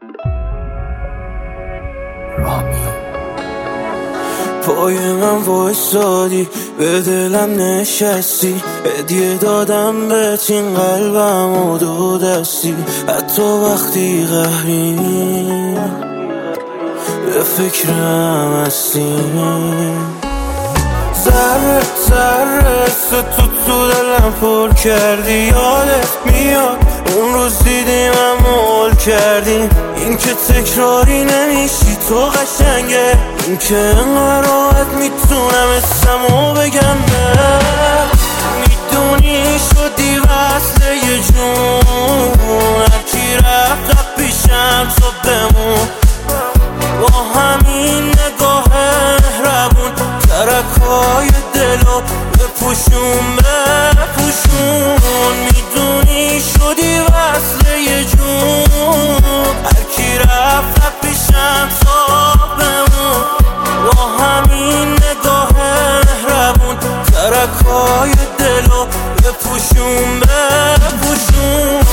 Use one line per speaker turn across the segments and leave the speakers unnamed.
پای من وایسادی، به دلم نشستی، هدیه دادم بهت این قلبم و دو دستی. حتی وقتی قهری به فکرم هستی، ذره ذره تو دلم پر کردی. یادت میاد اون روز دیدیم هم کردیم، این که تکراری نمیشی تو قشنگه، این که انقدر راحت میتونم اسمو بگم. میدونی شدی وصله یه جون، هرکی رفت پیشم تو بمون، با همین نگاه مهربون ترکای دلو بپوشون بپوشون. میدونی شدی وصله یه جون، هرکی رفت پیشم تا بمون، با همین نگاه مهربون ترکای دلو بپوشون بپوشون.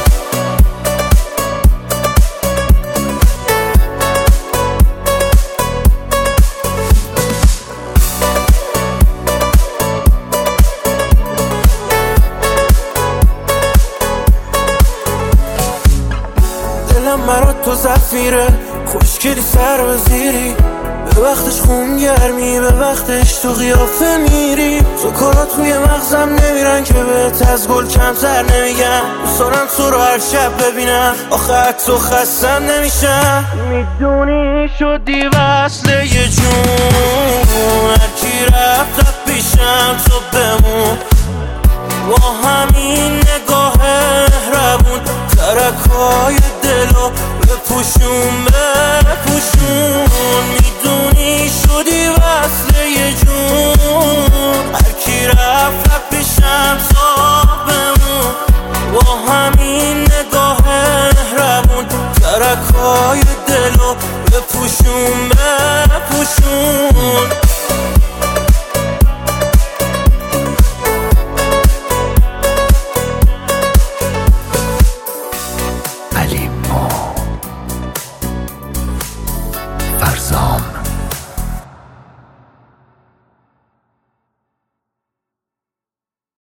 دلم برات تو زفیره، خوشگلی سر و زیری، به وقتش خون گرمی، به وقتش تو قیافه میری. سکرات روی مغزم نمیرن که بهت از گل کمتر نمیگن، دوست دارم تو رو هر شب ببینم، آخه تو خستم نمیشم. میدونی شدی وصله یه جون، هرکی رفت پیشم تو بمون، با همین نگاه مهربون ترکای دلو بپوشون بپوشون. میدونی شدی وصله یه جون، هرکی رفت پیشم تا بمون، با همین نگاه مهربون ترکای دلو بپوشون بپوشون.
علی ما